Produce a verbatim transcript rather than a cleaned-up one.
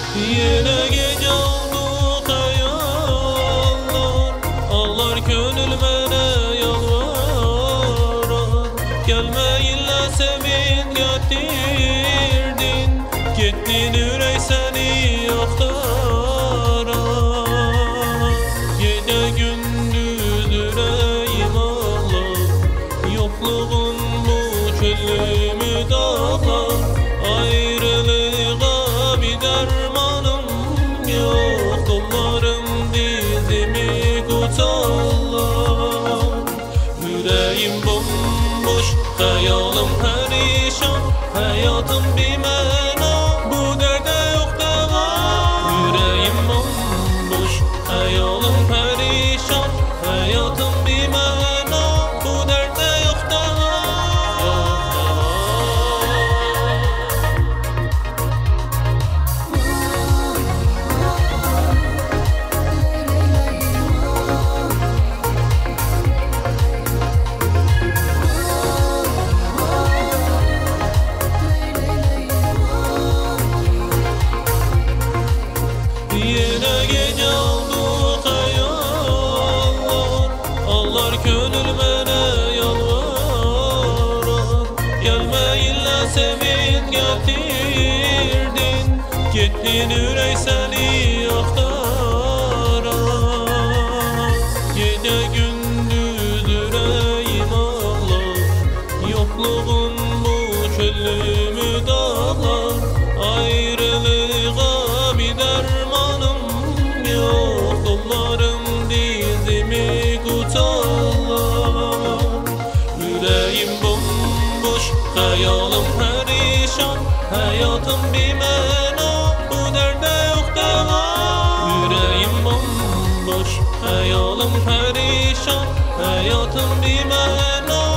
Yine gece oldu hayallar, ağlar gönül mene yalvarar. Gelmeyinle sevin getirdin, gittin ürey seni aktarar. Gece gündüz yüreğim ağlar, yokluğun bu çölümü dağlar. Ayrılığa bir dermanım yok, kollarım dizimi kucaklar. Yüreğim bomboş, hayalim perişan, hayatım bir mena, bu derde yok deva. Yüreğim bomboş, hayalim perişan, hayatım bir mena, bu derde yok deva. Yine gece oldu hayallar, ağlar gönül mene yalvarar. Gelmeyinle sevin getirdin, gittin ürey seni aktarar. Gece gündüz yüreğim ağlar, yokluğun bu çölümü dağlar. Ayrılığa bir dermanım yok, kollarım dizimi kucaklar. Yüreğim bomboş, hayalim perişan, hayatım bir mena, bu derde yok deva. Yüreğim bomboş, hayalim perişan, hayatım bir mena.